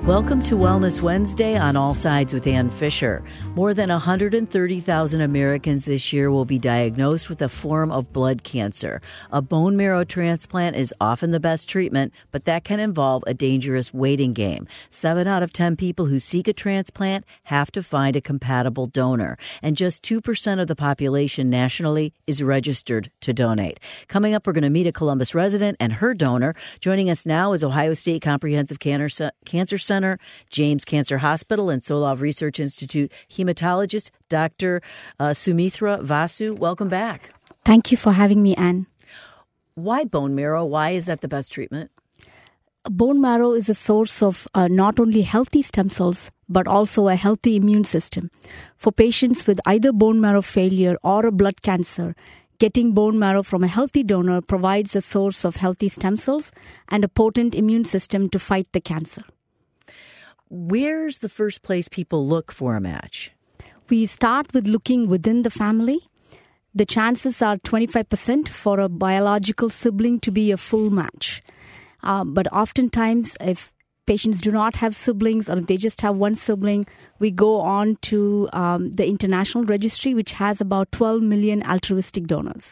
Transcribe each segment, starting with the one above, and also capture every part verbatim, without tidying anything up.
Welcome to Wellness Wednesday on All Sides with Ann Fisher. More than one hundred thirty thousand Americans this year will be diagnosed with a form of blood cancer. A bone marrow transplant is often the best treatment, but that can involve a dangerous waiting game. Seven out of ten people who seek a transplant have to find a compatible donor, and just two percent of the population nationally is registered to donate. Coming up, we're going to meet a Columbus resident and her donor. Joining us now is Ohio State Comprehensive Cancer Center, James Cancer Hospital, and Solove Research Institute hematologist, Doctor Uh, Sumitra Vasu. Welcome back. Thank you for having me, Anne. Why bone marrow? Why is that the best treatment? Bone marrow is a source of uh, not only healthy stem cells, but also a healthy immune system. For patients with either bone marrow failure or a blood cancer, getting bone marrow from a healthy donor provides a source of healthy stem cells and a potent immune system to fight the cancer. Where's the first place people look for a match? We start with looking within the family. The chances are twenty-five percent for a biological sibling to be a full match. Uh, but oftentimes, if patients do not have siblings or if they just have one sibling, we go on to um, the International Registry, which has about twelve million altruistic donors.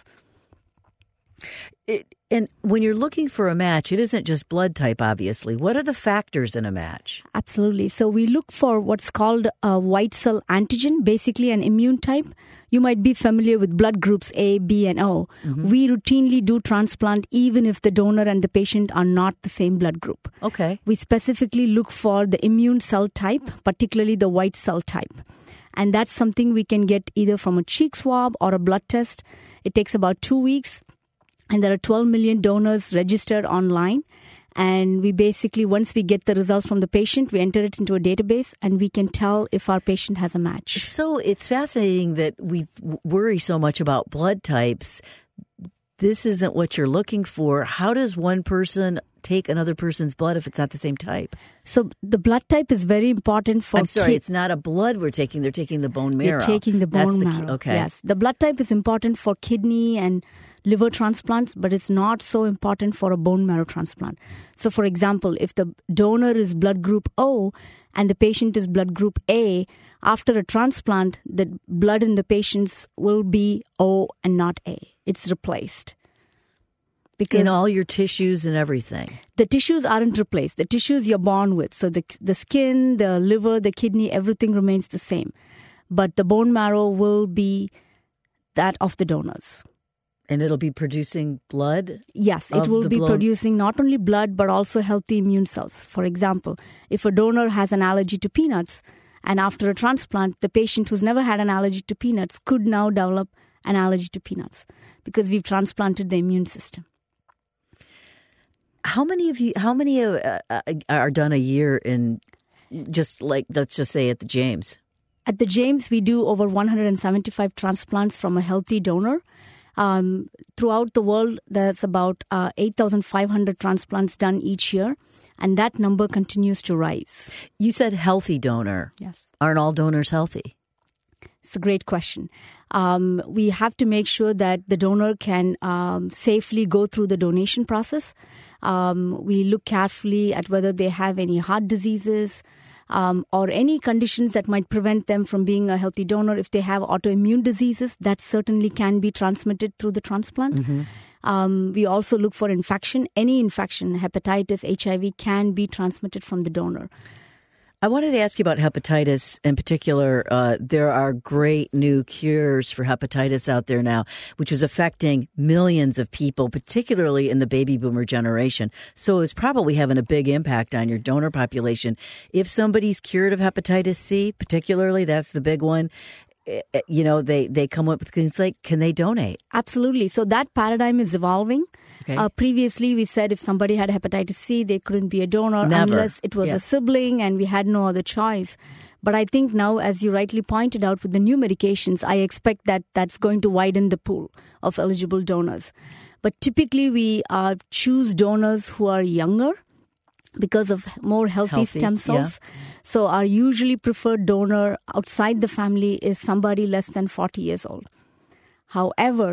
It, and when you're looking for a match, it isn't just blood type, obviously. What are the factors in a match? Absolutely. So we look for what's called a white cell antigen, basically an immune type. You might be familiar with blood groups A, B, and O. Mm-hmm. We routinely do transplant even if the donor and the patient are not the same blood group. Okay. We specifically look for the immune cell type, particularly the white cell type. And that's something we can get either from a cheek swab or a blood test. It takes about two weeks. And there are twelve million donors registered online. And we basically, once we get the results from the patient, we enter it into a database and we can tell if our patient has a match. So it's fascinating that we worry so much about blood types. This isn't what you're looking for. How does one person take another person's blood if it's not the same type? So the blood type is very important for... I'm sorry, ki- it's not a blood we're taking. They're taking the bone marrow. They're taking the bone That's the marrow. Key. Okay. Yes. The blood type is important for kidney and liver transplants, but it's not so important for a bone marrow transplant. So for example, if the donor is blood group O and the patient is blood group A, after a transplant, the blood in the patients will be O and not A. It's replaced. Because in all your tissues and everything. The tissues aren't replaced. The tissues you're born with. So the the skin, the liver, the kidney, everything remains the same. But the bone marrow will be that of the donors. And it'll be producing blood? Yes, it will be blown. producing not only blood, but also healthy immune cells. For example, if a donor has an allergy to peanuts, and after a transplant, the patient who's never had an allergy to peanuts could now develop an allergy to peanuts because we've transplanted the immune system. How many of you? How many uh, uh, are done a year in, just like let's just say at the James? At the James, we do over one hundred seventy-five transplants from a healthy donor. Um, throughout the world, there's about uh, eight thousand five hundred transplants done each year, and that number continues to rise. You said healthy donor. Yes. Aren't all donors healthy? It's a great question. Um, we have to make sure that the donor can um, safely go through the donation process. Um, we look carefully at whether they have any heart diseases um, or any conditions that might prevent them from being a healthy donor. If they have autoimmune diseases, that certainly can be transmitted through the transplant. Mm-hmm. Um, we also look for infection. Any infection, hepatitis, H I V, can be transmitted from the donor. I wanted to ask you about hepatitis in particular. Uh, there are great new cures for hepatitis out there now, which is affecting millions of people, particularly in the baby boomer generation. So it's probably having a big impact on your donor population. If somebody's cured of hepatitis C, particularly, that's the big one. You know, they, they come up with things like, can they donate? Absolutely. So that paradigm is evolving. Okay. Uh, previously, we said if somebody had hepatitis C, they couldn't be a donor Never. unless it was yeah. a sibling and we had no other choice. But I think now, as you rightly pointed out, with the new medications, I expect that that's going to widen the pool of eligible donors. But typically, we uh, choose donors who are younger because of more healthy, healthy stem cells. Yeah. So our usually preferred donor outside the family is somebody less than forty years old. However,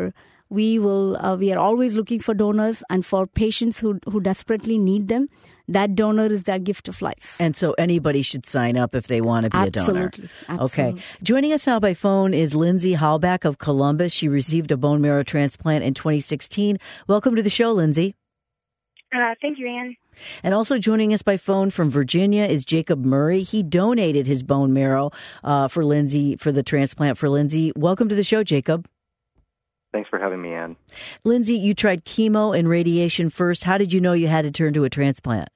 we will. Uh, we are always looking for donors, and for patients who who desperately need them, that donor is their gift of life. And so anybody should sign up if they want to be Absolutely. a donor. Absolutely. Okay. Joining us now by phone is Lindsay Halbach of Columbus. She received a bone marrow transplant in twenty sixteen. Welcome to the show, Lindsay. Uh, thank you, Ann. And also joining us by phone from Virginia is Jacob Murray. He donated his bone marrow uh, for Lindsay, for the transplant for Lindsay. Welcome to the show, Jacob. Thanks for having me, Ann. Lindsay, you tried chemo and radiation first. How did you know you had to turn to a transplant?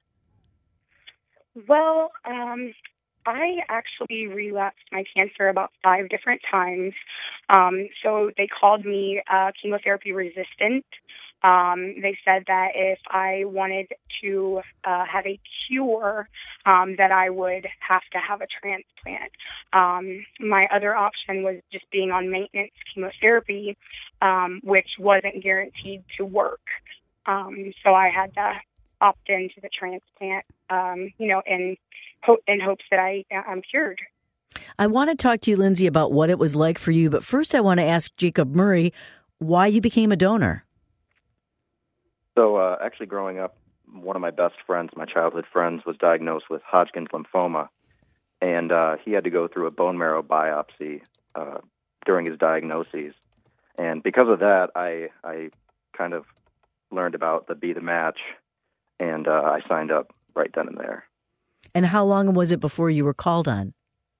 Well, um, I actually relapsed my cancer about five different times. Um, so they called me uh, chemotherapy resistant. Um, they said that if I wanted to uh, have a cure, um, that I would have to have a transplant. Um, my other option was just being on maintenance chemotherapy, um, which wasn't guaranteed to work. Um, so I had to opt into the transplant, um, you know, in, ho- in hopes that I, I'm cured. I want to talk to you, Lindsay, about what it was like for you. But first, I want to ask Jacob Murray why you became a donor. So uh, actually growing up, one of my best friends, my childhood friends, was diagnosed with Hodgkin's lymphoma, and uh, he had to go through a bone marrow biopsy uh, during his diagnoses. And because of that, I, I kind of learned about the Be the Match, and uh, I signed up right then and there. And how long was it before you were called on?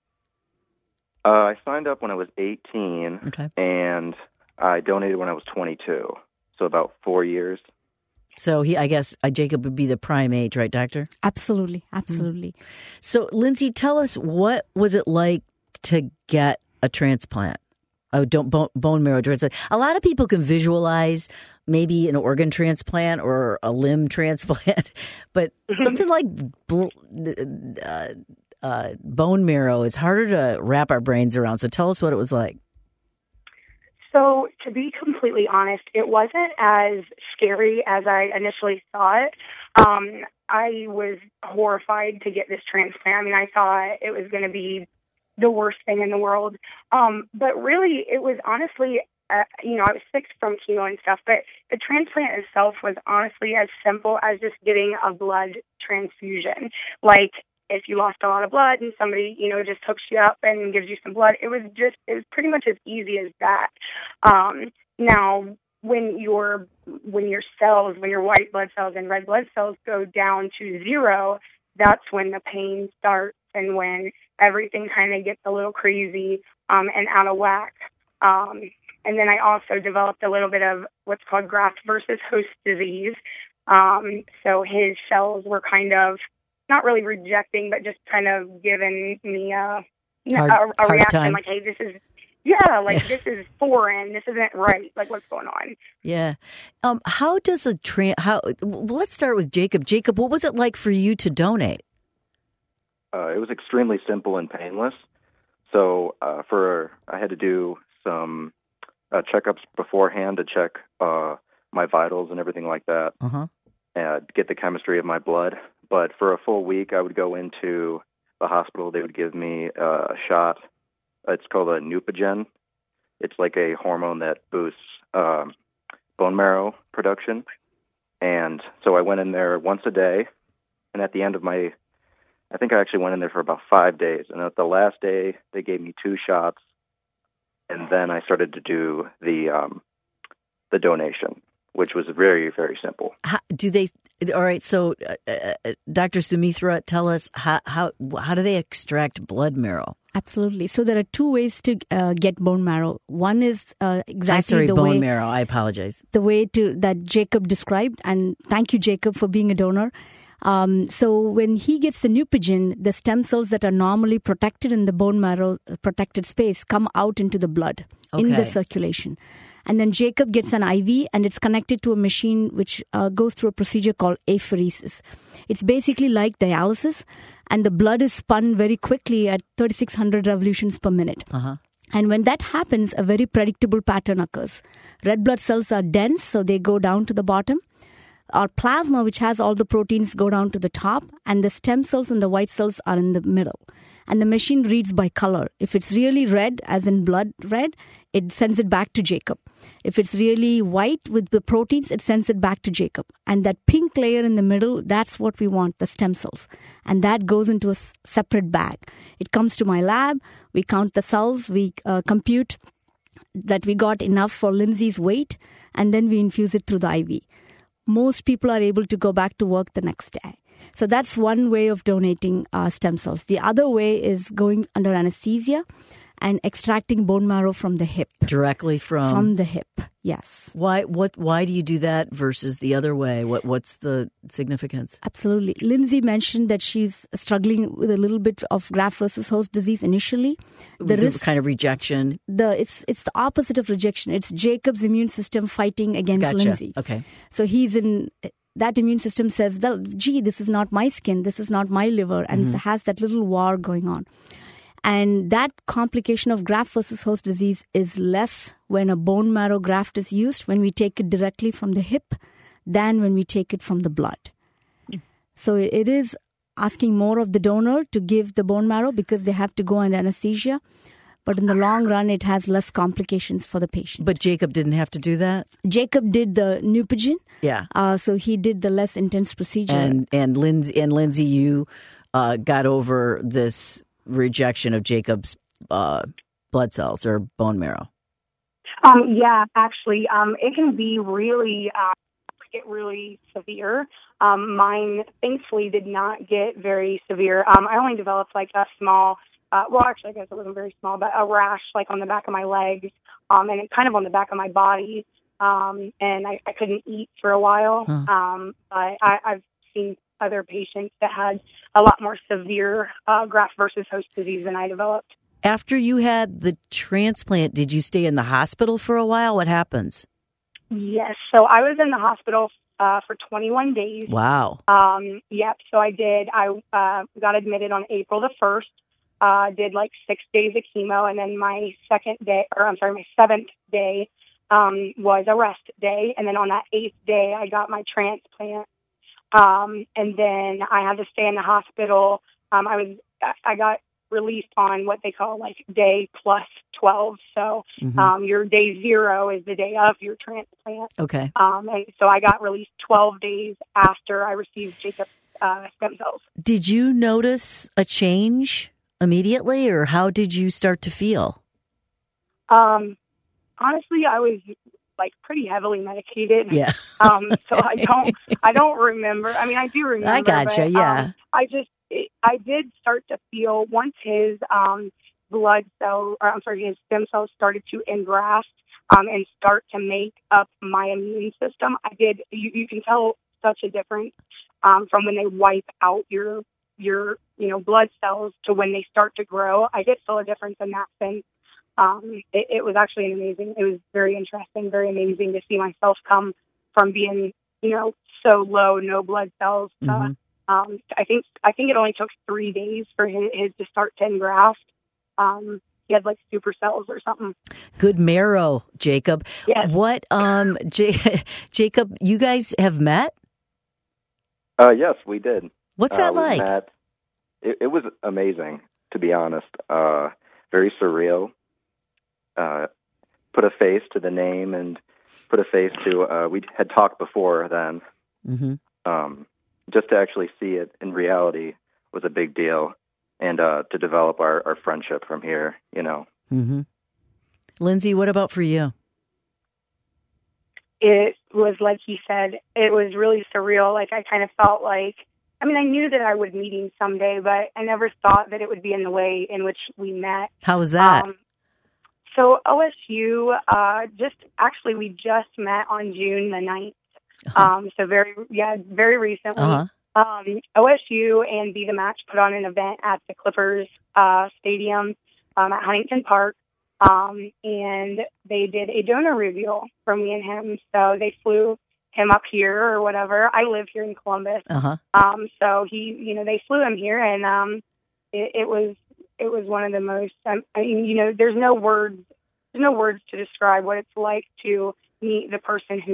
Uh, I signed up when I was eighteen, okay. and I donated when I was twenty-two, so about four years. So he, I guess uh, Jacob would be the prime age, right, Doctor? Absolutely, absolutely. Mm-hmm. So, Lindsay, tell us, what was it like to get a transplant? Oh, don't bone, bone marrow transplant. A lot of people can visualize maybe an organ transplant or a limb transplant, but something like uh, uh, bone marrow is harder to wrap our brains around. So, tell us what it was like. So, to be completely honest, it wasn't as scary as I initially thought. Um, I was horrified to get this transplant. I mean, I thought it was going to be the worst thing in the world. Um, but really, it was honestly, uh, you know, I was sick from chemo and stuff, but the transplant itself was honestly as simple as just getting a blood transfusion. Like, if you lost a lot of blood and somebody, you know, just hooks you up and gives you some blood, it was just, it was pretty much as easy as that. Um, now, when your, when your cells, when your white blood cells and red blood cells go down to zero, that's when the pain starts and when everything kind of gets a little crazy um, and out of whack. Um, and then I also developed a little bit of what's called graft versus host disease. Um, so his cells were kind of not really rejecting, but just kind of giving me a, hard, a, a reaction time. like, hey, this is, yeah, like this is foreign. This isn't right. Like, what's going on? Yeah. Um, how does a tra- how? Well, let's start with Jacob. Jacob, what was it like for you to donate? Uh, it was extremely simple and painless. So uh, for I had to do some uh, checkups beforehand to check uh, my vitals and everything like that, uh-huh. and get the chemistry of my blood. But for a full week, I would go into the hospital. They would give me uh, a shot. It's called a Neupogen. It's like a hormone that boosts um, bone marrow production. And so I went in there once a day. And at the end of my, I think I actually went in there for about five days. And at the last day, they gave me two shots. And then I started to do the um, the donation, which was very, very simple. How, do they? All right. So, uh, uh, Doctor Sumitra, tell us how how how do they extract blood marrow? Absolutely. So there are two ways to uh, get bone marrow. One is uh, exactly I'm sorry, the bone way marrow. I apologize. The way to that Jacob described, and thank you, Jacob, for being a donor. Um, so when he gets the Neupogen, the stem cells that are normally protected in the bone marrow protected space come out into the blood okay. in the circulation. And then Jacob gets an I V, and it's connected to a machine which uh, goes through a procedure called apheresis. It's basically like dialysis, and the blood is spun very quickly at thirty-six hundred revolutions per minute. Uh-huh. And when that happens, a very predictable pattern occurs. Red blood cells are dense, so they go down to the bottom. Our plasma, which has all the proteins, go down to the top, and the stem cells and the white cells are in the middle. And the machine reads by color. If it's really red, as in blood red, it sends it back to Jacob. If it's really white with the proteins, it sends it back to Jacob. And that pink layer in the middle, that's what we want, the stem cells. And that goes into a s- separate bag. It comes to my lab. We count the cells. We uh, compute that we got enough for Lindsay's weight, and then we infuse it through the I V. Most people are able to go back to work the next day. So that's one way of donating uh, stem cells. The other way is going under anesthesia and extracting bone marrow from the hip. Directly from? From the hip, yes. Why What? Why do you do that versus the other way? What What's the significance? Absolutely. Lindsay mentioned that she's struggling with a little bit of graft versus host disease initially. The, the risk, kind of rejection? The It's it's the opposite of rejection. It's Jacob's immune system fighting against gotcha. Lindsay. Okay. So he's in... That immune system says, gee, this is not my skin, this is not my liver, and mm-hmm. has that little war going on. And that complication of graft versus host disease is less when a bone marrow graft is used, when we take it directly from the hip, than when we take it from the blood. Mm. So it is asking more of the donor to give the bone marrow because they have to go under anesthesia. But in the long run, it has less complications for the patient. But Jacob didn't have to do that? Jacob did the Neupogen. Yeah. Uh, so he did the less intense procedure. And and Lindsay, and Lindsay you uh, got over this rejection of Jacob's uh, blood cells or bone marrow. Um, yeah, actually, um, it can be really, uh, get really severe. Um, mine, thankfully, did not get very severe. Um, I only developed like a small... Uh, well, actually, I guess it wasn't very small, but a rash like on the back of my legs, um, and it kind of on the back of my body. Um, and I, I couldn't eat for a while. Huh. Um, but I, I've seen other patients that had a lot more severe uh, graft versus host disease than I developed. After you had the transplant, did you stay in the hospital for a while? What happens? Yes. So I was in the hospital uh, for twenty-one days. Wow. Um, yep. So I did. I uh, got admitted on April the first. Uh, did like six days of chemo, and then my second day, or I'm sorry, my seventh day um, was a rest day. And then on that eighth day, I got my transplant. Um, and then I had to stay in the hospital. Um, I was, I got released on what they call like day plus twelve. So mm-hmm. um, your day zero is the day of your transplant. Okay. Um, and so I got released twelve days after I received Jacob's uh, stem cells. Did you notice a change immediately, or how did you start to feel? Um, honestly, I was like pretty heavily medicated. Yeah. um, so I don't, I don't remember. I mean, I do remember. I gotcha. But, yeah. Um, I just, it, I did start to feel once his um, blood cell, or I'm sorry, his stem cells started to engraft um, and start to make up my immune system. I did. You, you can tell such a difference um, from when they wipe out your your, you know, blood cells to when they start to grow. I did feel a difference in that sense. Um, it, it was actually amazing. It was very interesting, very amazing to see myself come from being, you know, so low, no blood cells. To, mm-hmm. um, I think I think it only took three days for his, his to start to engraft. Um, he had like super cells or something. Good marrow, Jacob. Yes. What, um, J- Jacob, you guys have met? Uh, yes, we did. What's that uh, like? Met, it, it was amazing, to be honest. Uh, very surreal. Uh, put a face to the name and put a face to, uh, we had talked before then. Mm-hmm. Um, just to actually see it in reality was a big deal. And uh, to develop our, our friendship from here, you know. Mm-hmm. Lindsay, what about for you? It was like he said, it was really surreal. Like I kind of felt like, I mean, I knew that I would meet him someday, but I never thought that it would be in the way in which we met. How was that? Um, so O S U, uh, just actually, we just met on June the ninth. Uh-huh. Um, so very, yeah, very recently. Uh-huh. Um, O S U and Be the Match put on an event at the Clippers uh, Stadium um, at Huntington Park, um, and they did a donor reveal for me and him. So they flew him up here or whatever. I live here in Columbus. Uh-huh. Um, so he, you know, they flew him here, and um, it, it was it was one of the most. Um, I mean, you know, there's no words, there's no words to describe what it's like to meet the person who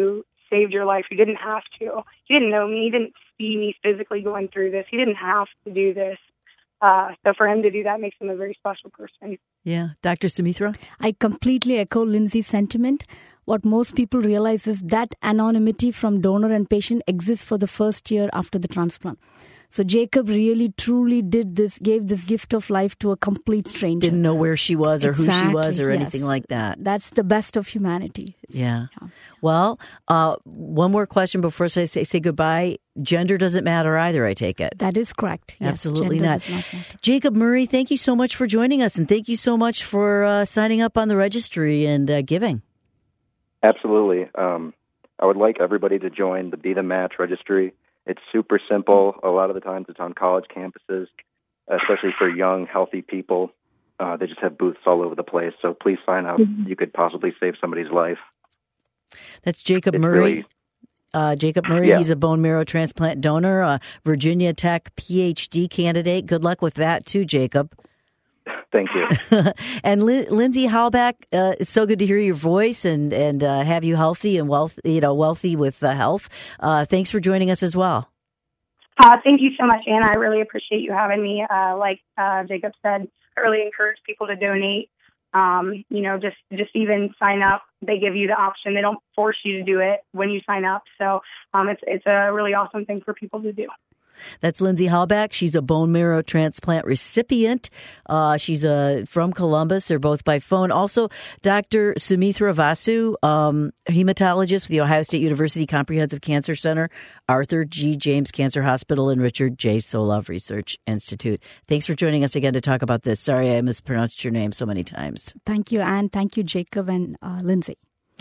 saved your life. You didn't have to. He didn't know me. He didn't see me physically going through this. He didn't have to do this. Uh, so for him to do that makes him a very special person. Yeah. Doctor Sumitra? I completely echo Lindsay's sentiment. What most people realize is that anonymity from donor and patient exists for the first year after the transplant. So Jacob really, truly did this, gave this gift of life to a complete stranger. Didn't know where she was or exactly, who she was or yes. anything like that. That's the best of humanity. Yeah. yeah. Well, uh, one more question before I say, say goodbye. Gender doesn't matter either, I take it. That is correct. Yes, Absolutely gender not. Does not matter. Jacob Murray, thank you so much for joining us, and thank you so much for uh, signing up on the registry and uh, giving. Absolutely. Um, I would like everybody to join the Be the Match registry. It's super simple. A lot of the times it's on college campuses, especially for young, healthy people. Uh, they just have booths all over the place. So please sign up. Mm-hmm. You could possibly save somebody's life. That's Jacob it's Murray. Really, uh, Jacob Murray, yeah. He's a bone marrow transplant donor, a Virginia Tech P H D candidate. Good luck with that too, Jacob. Thank you. And Lin- Lindsay Hallback, uh, it's so good to hear your voice and and uh, have you healthy and wealth, you know, wealthy with uh, health. Uh, thanks for joining us as well. Uh, thank you so much, Anna. I really appreciate you having me. Uh, like uh, Jacob said, I really encourage people to donate. Um, you know, just just even sign up. They give you the option. They don't force you to do it when you sign up. So um, it's it's a really awesome thing for people to do. That's Lindsay Hallback. She's a bone marrow transplant recipient. Uh, she's uh, from Columbus. They're both by phone. Also, Doctor Sumitra Vasu, um, hematologist with the Ohio State University Comprehensive Cancer Center, Arthur G. James Cancer Hospital, and Richard J. Solove Research Institute. Thanks for joining us again to talk about this. Sorry I mispronounced your name so many times. Thank you, Anne. Thank you, Jacob and uh, Lindsay.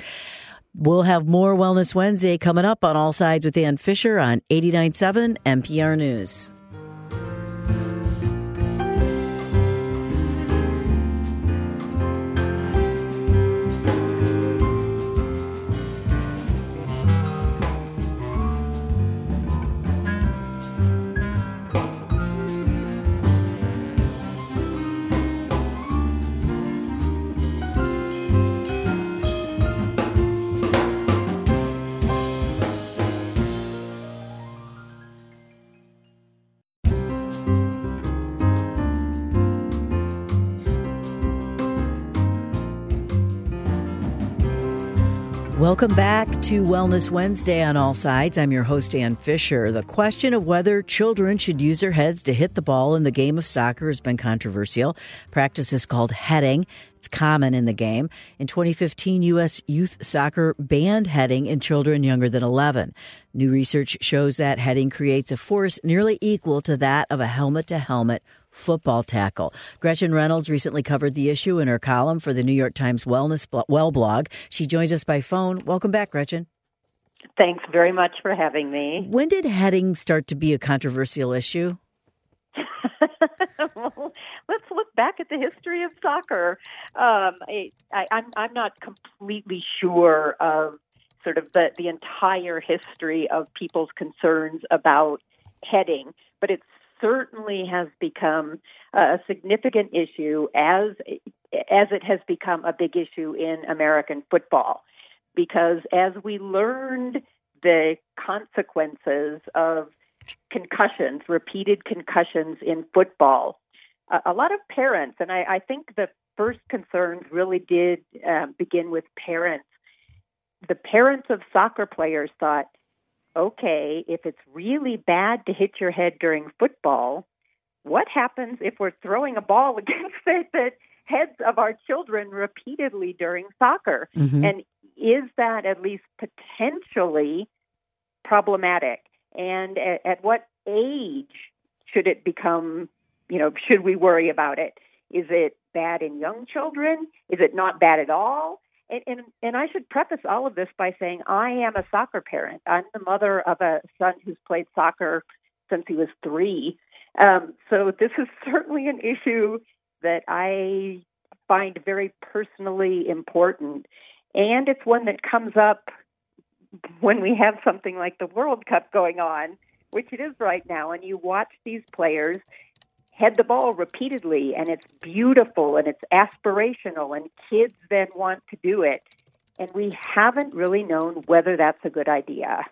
We'll have more Wellness Wednesday coming up on All Sides with Ann Fisher on eighty-nine point seven N P R News. Welcome back to Wellness Wednesday on All Sides. I'm your host, Ann Fisher. The question of whether children should use their heads to hit the ball in the game of soccer has been controversial. Practice is called heading. It's common in the game. In twenty fifteen, U S youth soccer banned heading in children younger than eleven. New research shows that heading creates a force nearly equal to that of a helmet-to-helmet football tackle. Gretchen Reynolds recently covered the issue in her column for the New York Times Wellness Well blog. She joins us by phone. Welcome back, Gretchen. Thanks very much for having me. When did heading start to be a controversial issue? Well, let's look back at the history of soccer. Um, I, I, I'm, I'm not completely sure of sort of the, the entire history of people's concerns about heading, but it's certainly has become a significant issue as as it has become a big issue in American football. Because as we learned the consequences of concussions, repeated concussions in football, a, a lot of parents, and I, I think the first concerns really did uh, begin with parents. The parents of soccer players thought, okay, if it's really bad to hit your head during football, what happens if we're throwing a ball against the, the heads of our children repeatedly during soccer? Mm-hmm. And is that at least potentially problematic? And at, at what age should it become, you know, should we worry about it? Is it bad in young children? Is it not bad at all? And, and and I should preface all of this by saying I am a soccer parent. I'm the mother of a son who's played soccer since he was three. Um, so this is certainly an issue that I find very personally important. And it's one that comes up when we have something like the World Cup going on, which it is right now, and you watch these players head the ball repeatedly, and it's beautiful and it's aspirational, and kids then want to do it. and we haven't really known whether that's a good idea.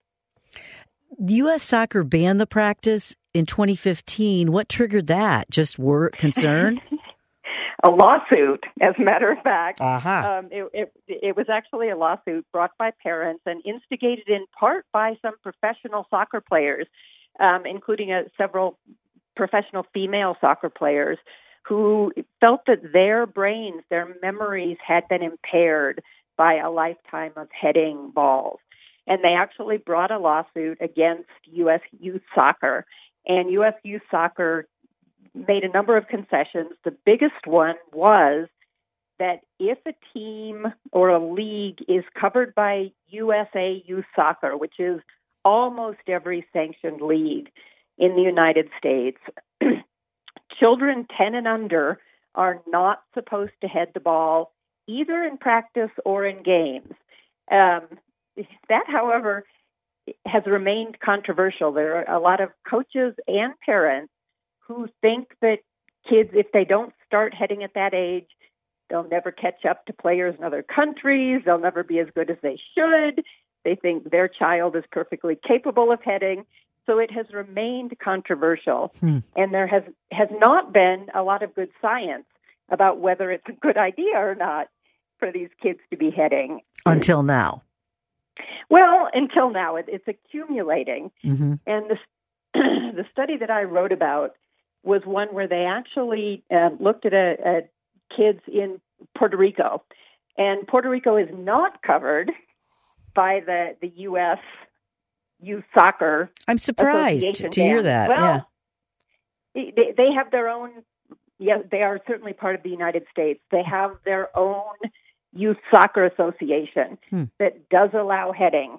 U S Soccer banned the practice in twenty fifteen. What triggered that? Just work concern? A lawsuit, as a matter of fact. Uh-huh. Um, it, it, it was actually a lawsuit brought by parents and instigated in part by some professional soccer players, um, including uh, several professional female soccer players who felt that their brains, their memories had been impaired by a lifetime of heading balls. And they actually brought a lawsuit against U S Youth Soccer. And U S Youth Soccer made a number of concessions. The biggest one was that if a team or a league is covered by U S A Youth Soccer, which is almost every sanctioned league in the United States, children ten and under are not supposed to head the ball either in practice or in games. Um, that, however, has remained controversial. There are a lot of coaches and parents who think that kids, if they don't start heading at that age, they'll never catch up to players in other countries. They'll never be as good as they should. They think their child is perfectly capable of heading. So it has remained controversial. Hmm. And there has, has not been a lot of good science about whether it's a good idea or not for these kids to be heading. Until now. Well, until now. It, it's accumulating. Mm-hmm. And the, the study that I wrote about was one where they actually uh, looked at a, a kids in Puerto Rico. And Puerto Rico is not covered by the, the U S Youth Soccer I'm surprised to hear that. Well, yeah. they, they have their own, yes, they are certainly part of the United States. They have their own Youth Soccer Association hmm. that does allow heading,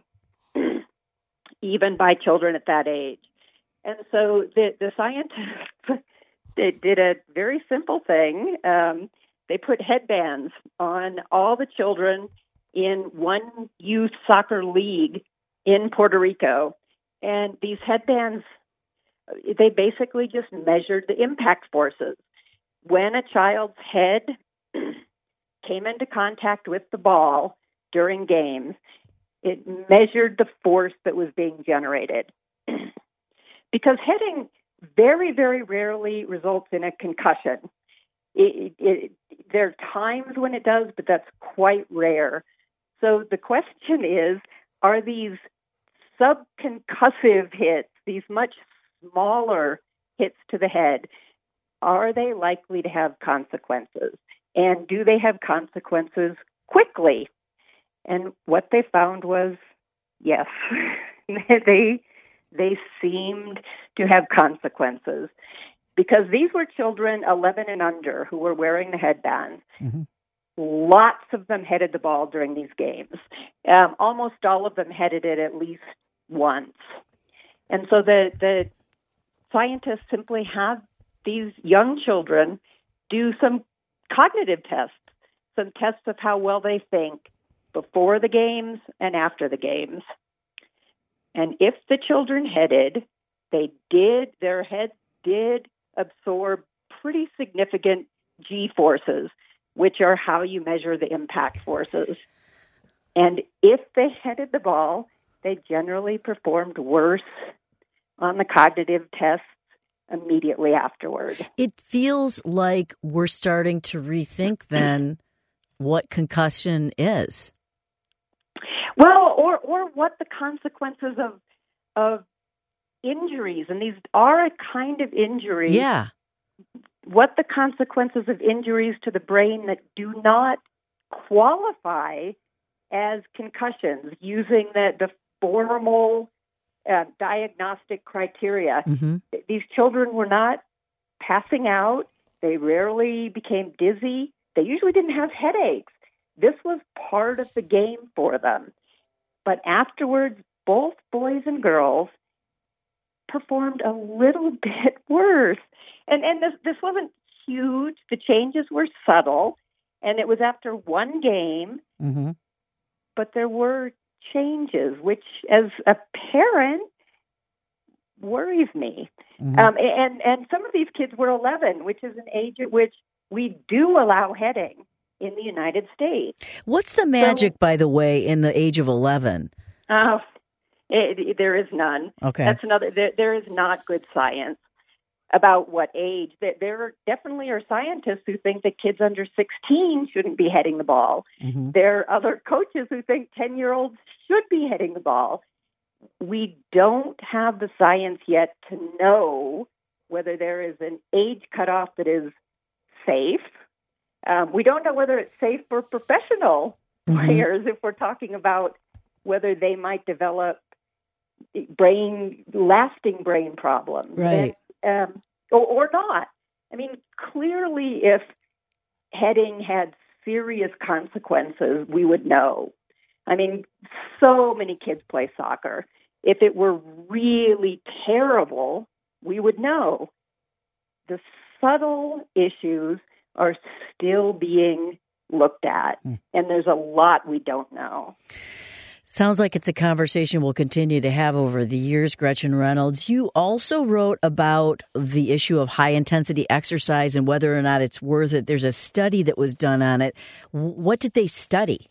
even by children at that age. And so the, the scientists they did a very simple thing. Um, they put headbands on all the children in one youth soccer league in Puerto Rico. And these headbands, they basically just measured the impact forces. When a child's head came into contact with the ball during games, it measured the force that was being generated. Because heading very, very rarely results in a concussion. It, it, it, there are times when it does, but that's quite rare. So the question is, are these subconcussive hits, these much smaller hits to the head, are they likely to have consequences? And do they have consequences quickly? And what they found was, yes, they they seemed to have consequences. Because these were children eleven and under who were wearing the headbands. Mm-hmm. Lots of them headed the ball during these games. Um, almost all of them headed it at least once. And so the, the scientists simply have these young children do some cognitive tests, some tests of how well they think before the games and after the games. And if the children headed, they did, their heads did absorb pretty significant G-forces, which are how you measure the impact forces. And if they headed the ball, they generally performed worse on the cognitive tests immediately afterward. It feels like we're starting to rethink then what concussion is. Well, or or what the consequences of of injuries, and these are a kind of injury. Yeah. What the consequences of injuries to the brain that do not qualify as concussions using the, the formal uh, diagnostic criteria. Mm-hmm. These children were not passing out. They rarely became dizzy. They usually didn't have headaches. This was part of the game for them. But afterwards, both boys and girls performed a little bit worse. And and this, this wasn't huge. The changes were subtle, and it was after one game. Mm-hmm. But there were changes, which, as a parent, worries me. Mm-hmm. Um, and, and some of these kids were eleven, which is an age at which we do allow heading. in the United States. What's the magic, So, by the way, in the age of eleven? uh, it, it, there is none. Okay. That's another. There, there is not good science about what age. There, there definitely are scientists who think that kids under sixteen shouldn't be heading the ball. Mm-hmm. There are other coaches who think ten-year-olds should be heading the ball. We don't have the science yet to know whether there is an age cutoff that is safe. Um, we don't know whether it's safe for professional Mm-hmm. players if we're talking about whether they might develop brain, lasting brain problems. Right. And, um, or, or not. I mean, clearly if heading had serious consequences, we would know. I mean, so many kids play soccer. If it were really terrible, we would know. The subtle issues are still being looked at, mm. and there's a lot we don't know. Sounds like it's a conversation we'll continue to have over the years, Gretchen Reynolds. You also wrote about the issue of high-intensity exercise and whether or not it's worth it. There's a study that was done on it. What did they study?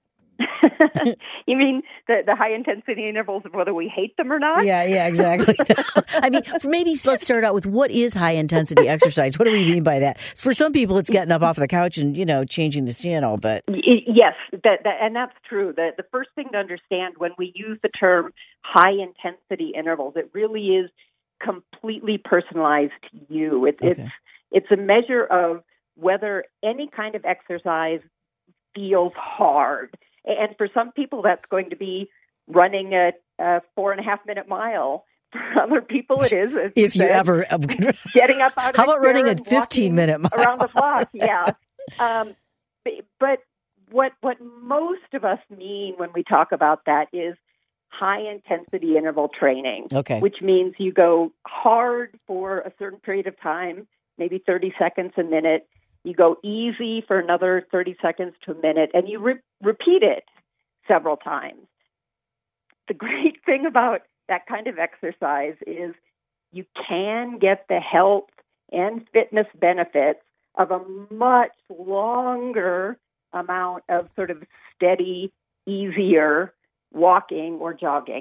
You mean the, the high-intensity intervals of whether we hate them or not? Yeah, yeah, exactly. I mean, maybe let's start out with what is high-intensity exercise? What do we mean by that? For some people, it's getting up off the couch and, you know, changing the channel, but... Yes, that, that, and that's true. The, the first thing to understand when we use the term high-intensity intervals, it really is completely personalized to you. It, Okay. It's it's a measure of whether any kind of exercise feels hard. And for some people, that's going to be running a, a four and a half minute mile. For other people, it is. As If you said, ever... getting up out of How the about running chair a and fifteen minute mile? around the block? Yeah. Um, but, but what what most of us mean when we talk about that is high intensity interval training, Okay. which means you go hard for a certain period of time, maybe thirty seconds a minute. You go easy for another thirty seconds to a minute, and you re- repeat it several times. The great thing about that kind of exercise is you can get the health and fitness benefits of a much longer amount of sort of steady, easier walking or jogging.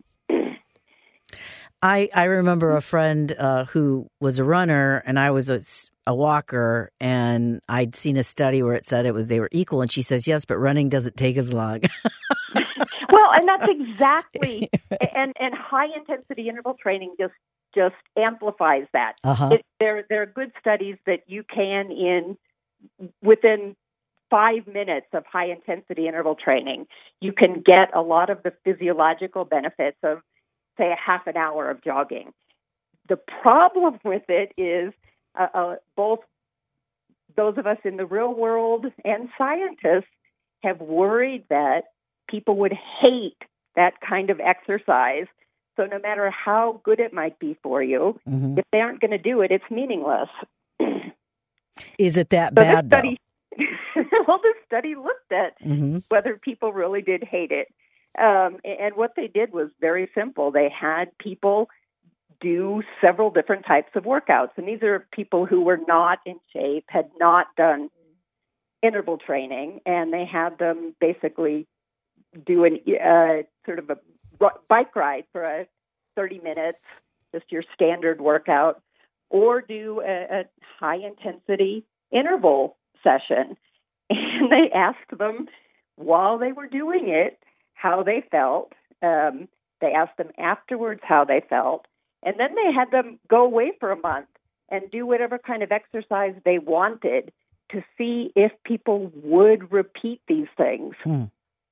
I, I remember a friend uh, who was a runner and I was a, a walker, and I'd seen a study where it said it was they were equal, and she says, yes, but running doesn't take as long. Well, and that's exactly, and, and high intensity interval training just just amplifies that. Uh-huh. It, there there are good studies that you can, in within five minutes of high intensity interval training, you can get a lot of the physiological benefits of, say, a half an hour of jogging. The problem with it is uh, uh, both those of us in the real world and scientists have worried that people would hate that kind of exercise. So no matter how good it might be for you, Mm-hmm. if they aren't going to do it, it's meaningless. Is it that So bad, this study, well, this study looked at though? Mm-hmm. whether people really did hate it. Um, and what they did was very simple. They had people do several different types of workouts. And these are people who were not in shape, had not done interval training, and they had them basically do an uh, sort of a bike ride for a thirty minutes, just your standard workout, or do a, a high-intensity interval session. And they asked them, while they were doing it, how they felt. Um, they asked them afterwards how they felt. And then they had them go away for a month and do whatever kind of exercise they wanted to see if people would repeat these things. Hmm.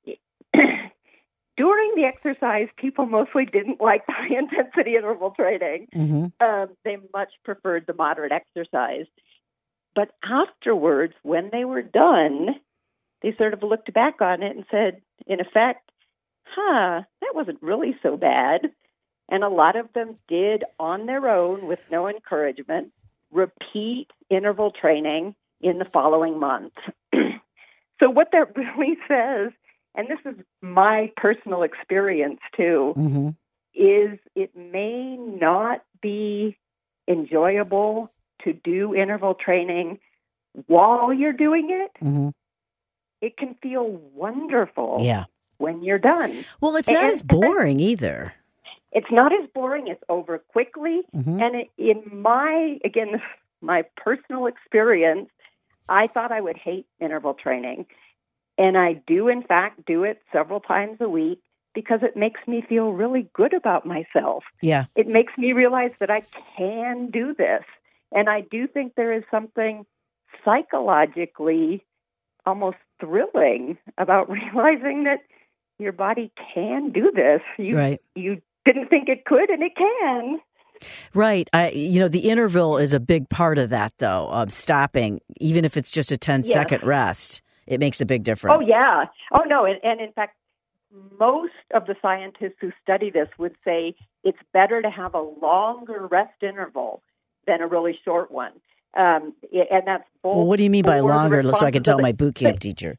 During the exercise, people mostly didn't like the high-intensity interval training. Mm-hmm. Um, they much preferred the moderate exercise. But afterwards, when they were done, they sort of looked back on it and said, in effect, huh, that wasn't really so bad. And a lot of them did, on their own, with no encouragement, repeat interval training in the following month. So what that really says, and this is my personal experience too, Mm-hmm. is it may not be enjoyable to do interval training while you're doing it, mm-hmm. it can feel wonderful yeah. when you're done. Well, it's not and, as boring either. It's not as boring. It's over quickly. Mm-hmm. And it, in my, again, my personal experience, I thought I would hate interval training. And I do, in fact, do it several times a week because it makes me feel really good about myself. Yeah. It makes me realize that I can do this. And I do think there is something psychologically almost thrilling about realizing that your body can do this. You, right. You didn't think it could, and it can. Right. I, you know, the interval is a big part of that, though, of stopping, even if it's just a ten-second yes. rest. It makes a big difference. Oh, yeah. Oh, no. And, and in fact, most of the scientists who study this would say it's better to have a longer rest interval than a really short one. Um, and that's both. Well, what do you mean by longer, so I can tell my boot camp teacher?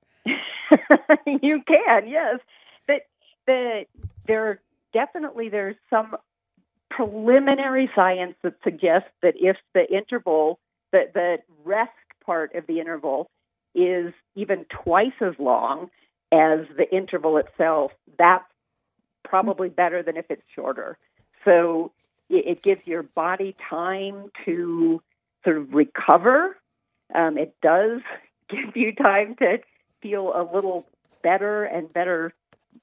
You can, yes. But the, there definitely there's some preliminary science that suggests that if the interval, the, the rest part of the interval is even twice as long as the interval itself, that's probably better than if it's shorter. So it, it gives your body time to sort of recover. Um, it does give you time to feel a little better and better,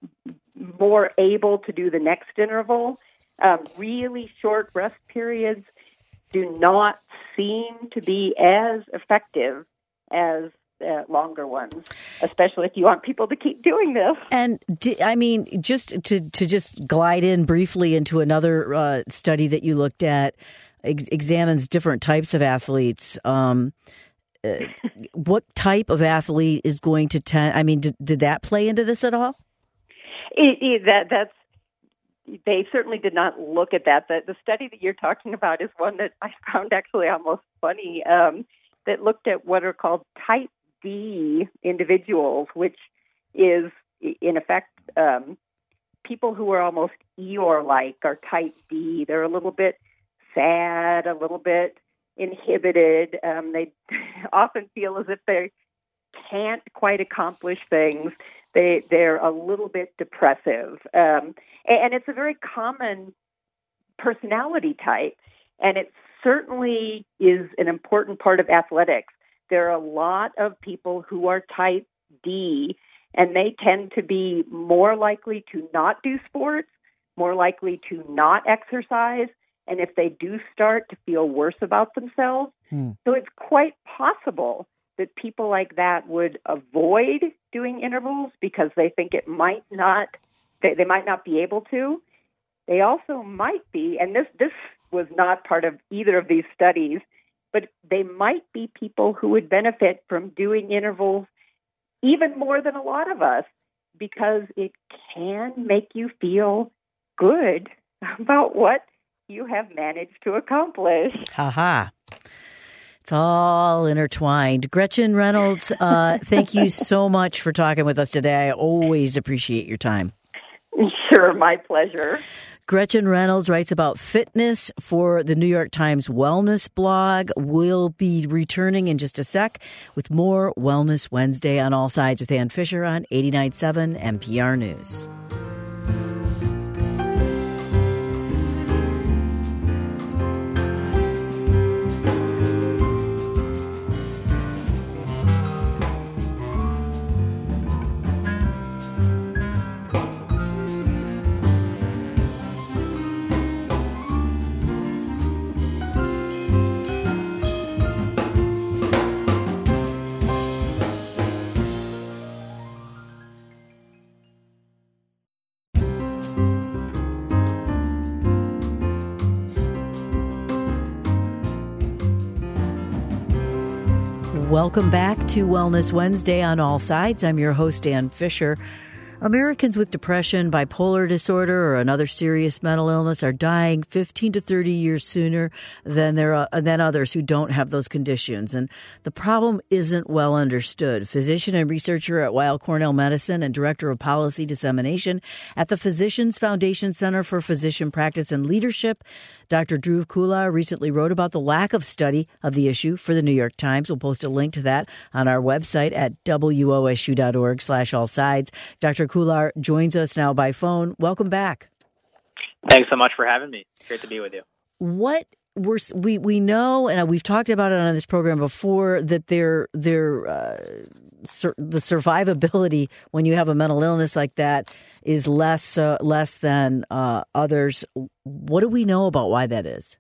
more able to do the next interval. Um, really short rest periods do not seem to be as effective as uh, longer ones, especially if you want people to keep doing this. And d- I mean, just to, to just glide in briefly into another uh, study that you looked at, ex- examines different types of athletes. Um, uh, what type of athlete is going to tend? I mean, did, did that play into this at all? It, it, that that's. They certainly did not look at that. The, the study that you're talking about is one that I found actually almost funny, um, that looked at what are called type D individuals, which is, in effect, um, people who are almost Eeyore-like are type D. They're a little bit sad, a little bit inhibited. Um, they often feel as if they can't quite accomplish things. They, they're a little bit depressive. Um, and it's a very common personality type, and it certainly is an important part of athletics. There are a lot of people who are type D, and they tend to be more likely to not do sports, more likely to not exercise, and if they do start, to feel worse about themselves. Hmm. So it's quite possible that people like that would avoid doing intervals because they think it might not, they, they might not be able to. They also might be, and this, this was not part of either of these studies, but they might be people who would benefit from doing intervals even more than a lot of us because it can make you feel good about what you have managed to accomplish. Ha ha. It's all intertwined. Gretchen Reynolds, uh, thank you so much for talking with us today. I always appreciate your time. Sure, my pleasure. Gretchen Reynolds writes about fitness for the New York Times Wellness blog. We'll be returning in just a sec with more Wellness Wednesday on All Sides with Ann Fisher on eighty-nine point seven N P R News. Welcome back to Wellness Wednesday on All Sides. I'm your host, Ann Fisher. Americans with depression, bipolar disorder, or another serious mental illness are dying fifteen to thirty years sooner than there are, than others who don't have those conditions. And the problem isn't well understood. Physician and researcher at Weill Cornell Medicine and director of policy dissemination at the Physicians Foundation Center for Physician Practice and Leadership, Doctor Dhruv Khullar recently wrote about the lack of study of the issue for the New York Times. We'll post a link to that on our website at W O S U dot org slash all sides. Doctor Khullar joins us now by phone. Welcome back. Thanks so much for having me. Great to be with you. What we're, we we know, and we've talked about it on this program before, that they're, they're, uh, sur- the survivability when you have a mental illness like that is less uh, less than uh, others. What do we know about why that is?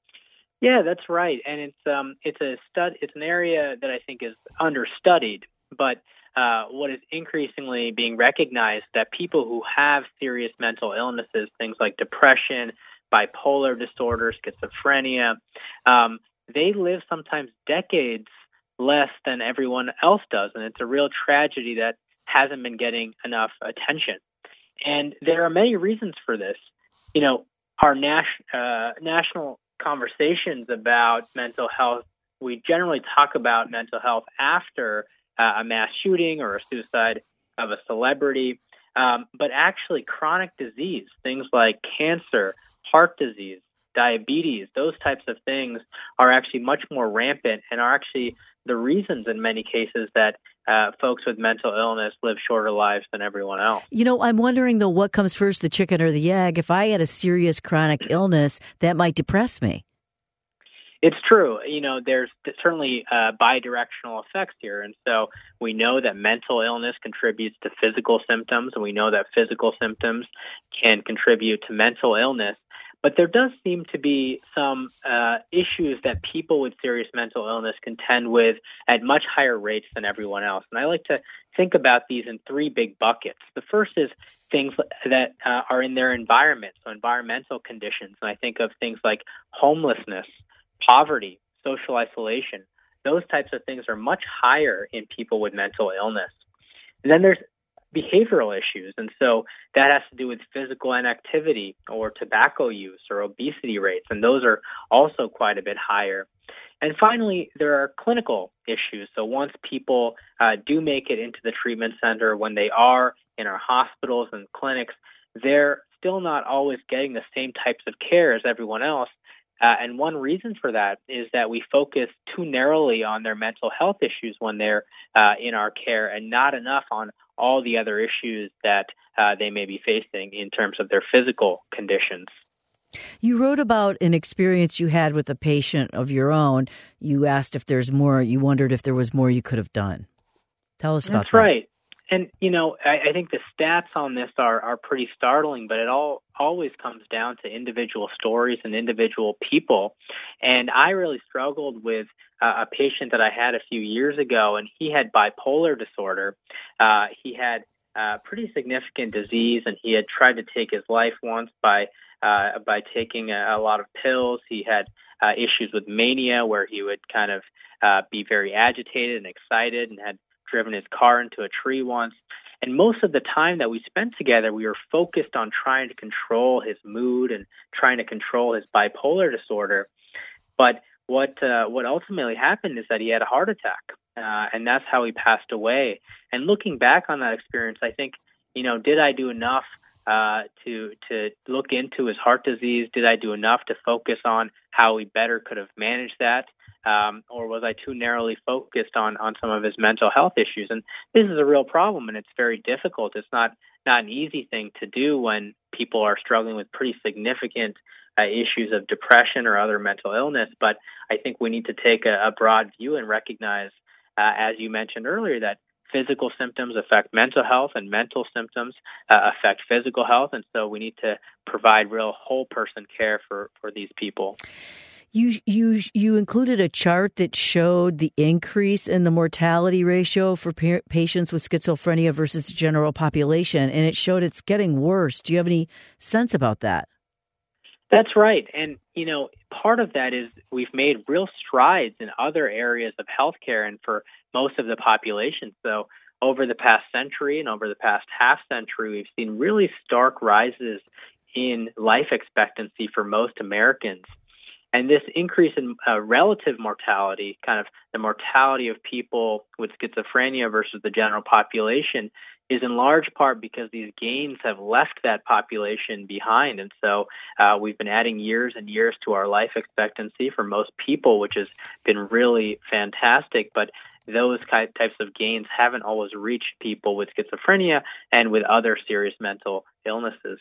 Yeah, that's right, and it's um it's a stud it's an area that I think is understudied, but uh, what is increasingly being recognized that people who have serious mental illnesses, things like depression, bipolar disorder, schizophrenia, um, they live sometimes decades less than everyone else does, and it's a real tragedy that hasn't been getting enough attention. And there are many reasons for this. You know, our nas- uh, national conversations about mental health, we generally talk about mental health after uh, a mass shooting or a suicide of a celebrity. Um, but actually chronic disease, things like cancer, heart disease, diabetes, those types of things are actually much more rampant and are actually the reasons in many cases that uh, folks with mental illness live shorter lives than everyone else. You know, I'm wondering, though, what comes first, the chicken or the egg? If I had a serious chronic illness, that might depress me. It's true. You know, there's certainly uh, bidirectional effects here. And so we know that mental illness contributes to physical symptoms, and we know that physical symptoms can contribute to mental illness. But there does seem to be some uh, issues that people with serious mental illness contend with at much higher rates than everyone else. And I like to think about these in three big buckets. The first is things that uh, are in their environment, so environmental conditions. And I think of things like homelessness, poverty, social isolation. Those types of things are much higher in people with mental illness. And then there's behavioral issues. And so that has to do with physical inactivity or tobacco use or obesity rates. And those are also quite a bit higher. And finally, there are clinical issues. So once people uh, do make it into the treatment center, when they are in our hospitals and clinics, they're still not always getting the same types of care as everyone else. Uh, and one reason for that is that we focus too narrowly on their mental health issues when they're uh, in our care and not enough on all the other issues that uh, they may be facing in terms of their physical conditions. You wrote about an experience you had with a patient of your own. You asked if there's more, you wondered if there was more you could have done. Tell us about That's that. That's right. And, you know, I, I think the stats on this are, are pretty startling, but it all always comes down to individual stories and individual people. And I really struggled with uh, a patient that I had a few years ago, and he had bipolar disorder. Uh, he had uh, pretty significant disease, and he had tried to take his life once by uh, by taking a, a lot of pills. He had uh, issues with mania, where he would kind of uh, be very agitated and excited, and had driven his car into a tree once. And most of the time that we spent together, we were focused on trying to control his mood and trying to control his bipolar disorder. But what uh, what ultimately happened is that he had a heart attack, uh, and that's how he passed away. And looking back on that experience, I think, you know, did I do enough uh, to to look into his heart disease? Did I do enough to focus on how we better could have managed that? Um, or was I too narrowly focused on, on some of his mental health issues? And this is a real problem, and it's very difficult. It's not, not an easy thing to do when people are struggling with pretty significant uh, issues of depression or other mental illness. But I think we need to take a, a broad view and recognize, uh, as you mentioned earlier, that physical symptoms affect mental health and mental symptoms uh, affect physical health. And so we need to provide real whole person care for, for these people. You you you included a chart that showed the increase in the mortality ratio for pa- patients with schizophrenia versus the general population, and it showed it's getting worse. Do you have any sense about that? That's right. And, you know, part of that is we've made real strides in other areas of healthcare and for most of the population. So over the past century and over the past half century, we've seen really stark rises in life expectancy for most Americans. And this increase in uh, relative mortality, kind of the mortality of people with schizophrenia versus the general population, is in large part because these gains have left that population behind. And so uh, we've been adding years and years to our life expectancy for most people, which has been really fantastic. But those types of gains haven't always reached people with schizophrenia and with other serious mental illnesses.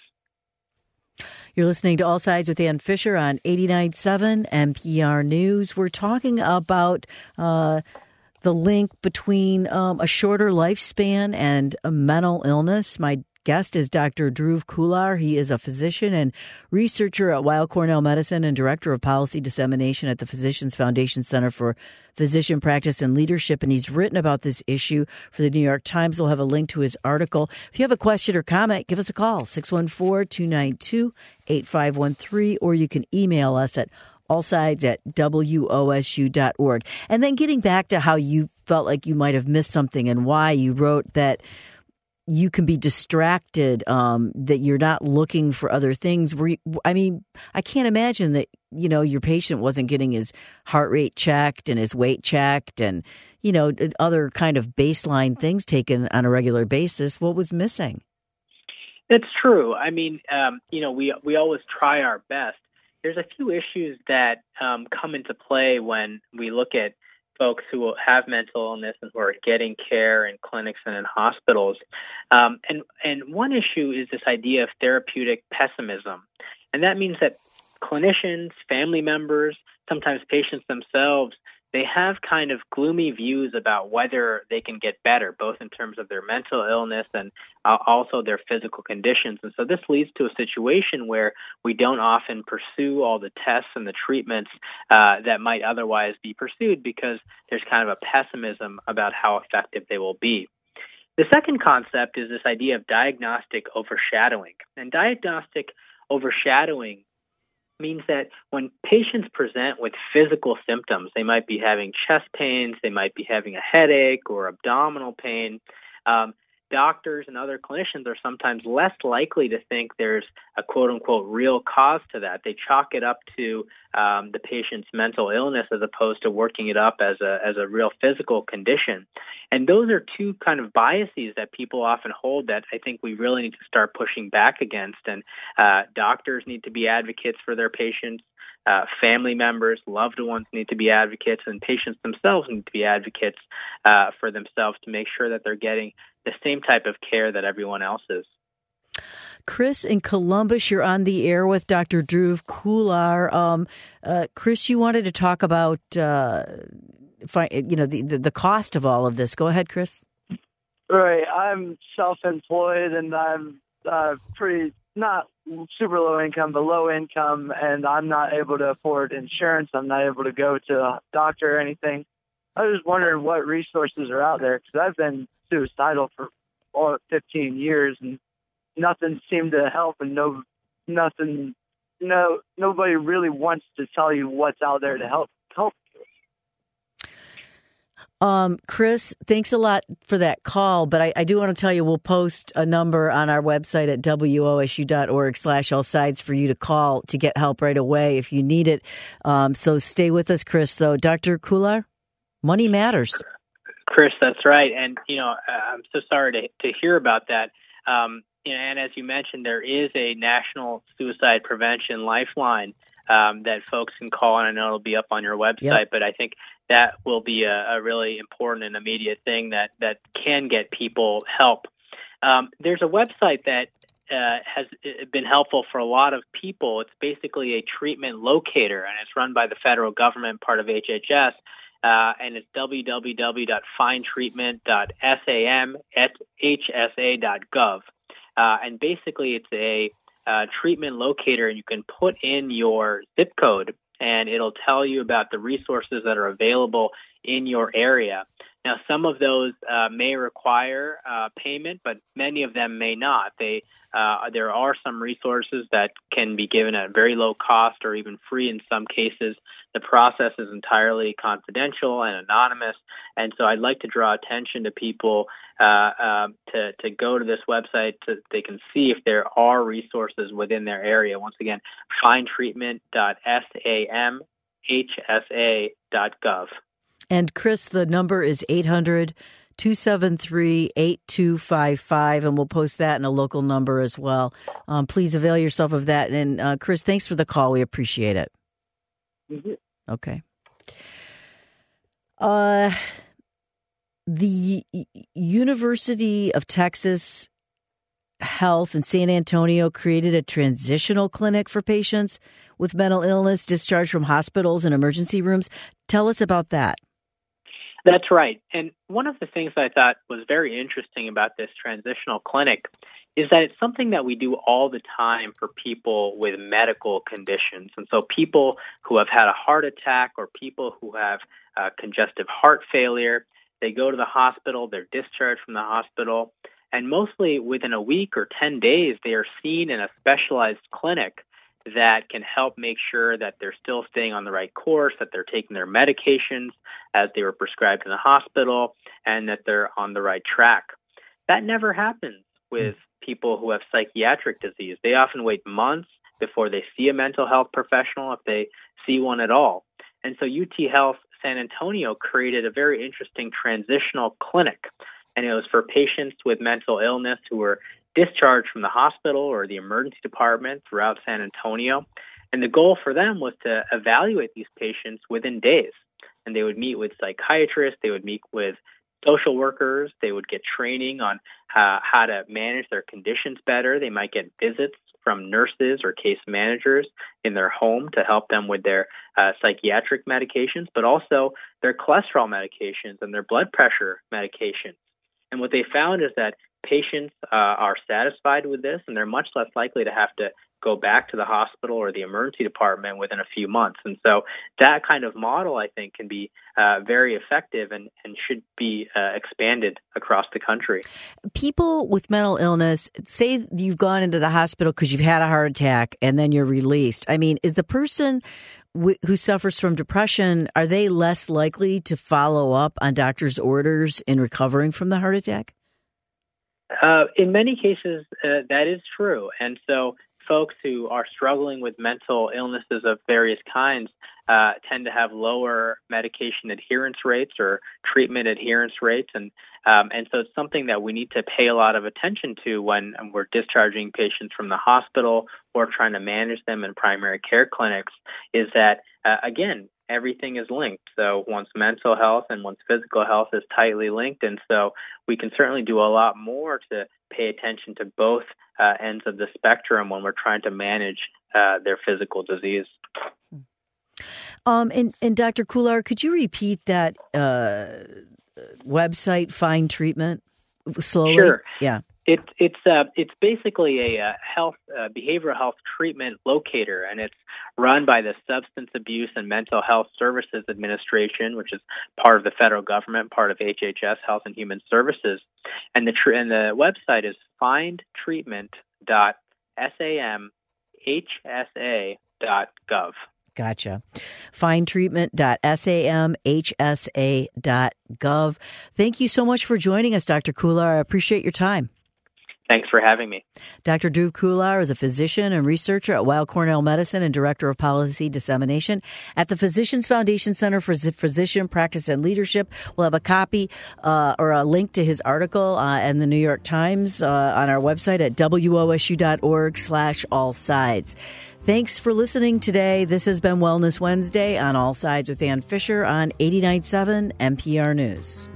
You're listening to All Sides with Ann Fisher on eighty-nine point seven N P R News. We're talking about uh, the link between um, a shorter lifespan and a mental illness. My guest is Doctor Dhruv Khullar. He is a physician and researcher at Weill Cornell Medicine and director of policy dissemination at the Physicians Foundation Center for Physician Practice and Leadership. And he's written about this issue for the New York Times. We'll have a link to his article. If you have a question or comment, give us a call, six one four, two nine two, eight five one three, or you can email us at allsides at W O S U dot org. And then getting back to how you felt like you might have missed something and why you wrote that you can be distracted, um, that you're not looking for other things. Were you, I mean, I can't imagine that, you know, your patient wasn't getting his heart rate checked and his weight checked and, you know, other kind of baseline things taken on a regular basis. What was missing? That's true. I mean, um, you know, we we always try our best. There's a few issues that um, come into play when we look at folks who have mental illness and who are getting care in clinics and in hospitals. Um, and, and one issue is this idea of therapeutic pessimism. And that means that clinicians, family members, sometimes patients themselves, they have kind of gloomy views about whether they can get better, both in terms of their mental illness and uh, also their physical conditions. And so this leads to a situation where we don't often pursue all the tests and the treatments uh, that might otherwise be pursued because there's kind of a pessimism about how effective they will be. The second concept is this idea of diagnostic overshadowing. And diagnostic overshadowing means that when patients present with physical symptoms, they might be having chest pains, they might be having a headache or abdominal pain, um, doctors and other clinicians are sometimes less likely to think there's a quote-unquote real cause to that. They chalk it up to um, the patient's mental illness as opposed to working it up as a as a real physical condition. And those are two kind of biases that people often hold that I think we really need to start pushing back against. And uh, doctors need to be advocates for their patients. Uh, family members, loved ones need to be advocates, and patients themselves need to be advocates uh, for themselves to make sure that they're getting the same type of care that everyone else is. Chris in Columbus, you're on the air with Doctor Dhruv Khullar. Um, uh, Chris, you wanted to talk about uh, fi- you know the, the the cost of all of this. Go ahead, Chris. Right, I'm self-employed and I'm uh, pretty not super low income, but low income, and I'm not able to afford insurance. I'm not able to go to a doctor or anything. I was just wondering what resources are out there because I've been suicidal for all fifteen years and nothing seemed to help, and no, nothing, no, nobody really wants to tell you what's out there to help help. Um, Chris, thanks a lot for that call, but I, I do want to tell you we'll post a number on our website at W O S U dot org slash all sides for you to call to get help right away if you need it. Um, so stay with us, Chris, though. Doctor Khullar, money matters. Chris, that's right. And, you know, I'm so sorry to, to hear about that. Um, you know, and as you mentioned, there is a national suicide prevention lifeline um, that folks can call, and I know it'll be up on your website, yep. But I think that will be a, a really important and immediate thing that, that can get people help. Um, there's a website that uh, has been helpful for a lot of people. It's basically a treatment locator, and it's run by the federal government, part of H H S, uh, and it's w w w dot find treatment dot sam at h s a dot gov. Uh, and basically, it's a uh, treatment locator, and you can put in your zip code, and it'll tell you about the resources that are available in your area. Now, some of those uh, may require uh, payment, but many of them may not. They uh, there are some resources that can be given at very low cost or even free in some cases. The process is entirely confidential and anonymous. And so I'd like to draw attention to people uh, uh, to, to go to this website so they can see if there are resources within their area. Once again, find treatment dot sam h s a dot gov. And Chris, the number is eight hundred, two seven three, eight two five five, and we'll post that in a local number as well. Um, please avail yourself of that. And uh, Chris, thanks for the call. We appreciate it. Mm-hmm. Okay. Uh, the University of Texas Health in San Antonio created a transitional clinic for patients with mental illness discharged from hospitals and emergency rooms. Tell us about that. That's right. And one of the things I thought was very interesting about this transitional clinic is that it's something that we do all the time for people with medical conditions. And so people who have had a heart attack or people who have uh, congestive heart failure, they go to the hospital, they're discharged from the hospital, and mostly within a week or ten days, they are seen in a specialized clinic that can help make sure that they're still staying on the right course, that they're taking their medications as they were prescribed in the hospital, and that they're on the right track. That never happens with people who have psychiatric disease. They often wait months before they see a mental health professional, if they see one at all. And so U T Health San Antonio created a very interesting transitional clinic, and it was for patients with mental illness who were discharged from the hospital or the emergency department throughout San Antonio. And the goal for them was to evaluate these patients within days. And they would meet with psychiatrists, they would meet with social workers, they would get training on uh, how to manage their conditions better. They might get visits from nurses or case managers in their home to help them with their uh, psychiatric medications, but also their cholesterol medications and their blood pressure medications. And what they found is that patients uh, are satisfied with this, and they're much less likely to have to go back to the hospital or the emergency department within a few months. And so that kind of model, I think, can be uh, very effective and, and should be uh, expanded across the country. People with mental illness, say you've gone into the hospital because you've had a heart attack and then you're released. I mean, is the person w- who suffers from depression, are they less likely to follow up on doctor's orders in recovering from the heart attack? Uh, in many cases, uh, that is true. And so folks who are struggling with mental illnesses of various kinds uh, tend to have lower medication adherence rates or treatment adherence rates. And um, and so it's something that we need to pay a lot of attention to when we're discharging patients from the hospital or trying to manage them in primary care clinics, is that, uh, again, everything is linked. So one's mental health and one's physical health is tightly linked. And so we can certainly do a lot more to pay attention to both uh, ends of the spectrum when we're trying to manage uh, their physical disease. Um, and, and Doctor Kular, could you repeat that uh, website, Find Treatment, slowly? Sure. Yeah. It, it's uh, it's basically a uh, health uh, behavioral health treatment locator, and it's run by the Substance Abuse and Mental Health Services Administration, which is part of the federal government, part of H H S, Health and Human Services. And the tr- and the website is find treatment dot sam h s a dot gov. Gotcha. find treatment dot sam h s a dot gov. Thank you so much for joining us, Doctor Kular. I appreciate your time. Thanks for having me. Doctor Dhruv Kular is a physician and researcher at Weill Cornell Medicine and Director of Policy Dissemination at the Physicians Foundation Center for Physician Practice and Leadership. We'll have a copy uh, or a link to his article uh, in the New York Times uh, on our website at w o s u dot org slash all sides. Thanks for listening today. This has been Wellness Wednesday on All Sides with Ann Fisher on eighty-nine point seven N P R News.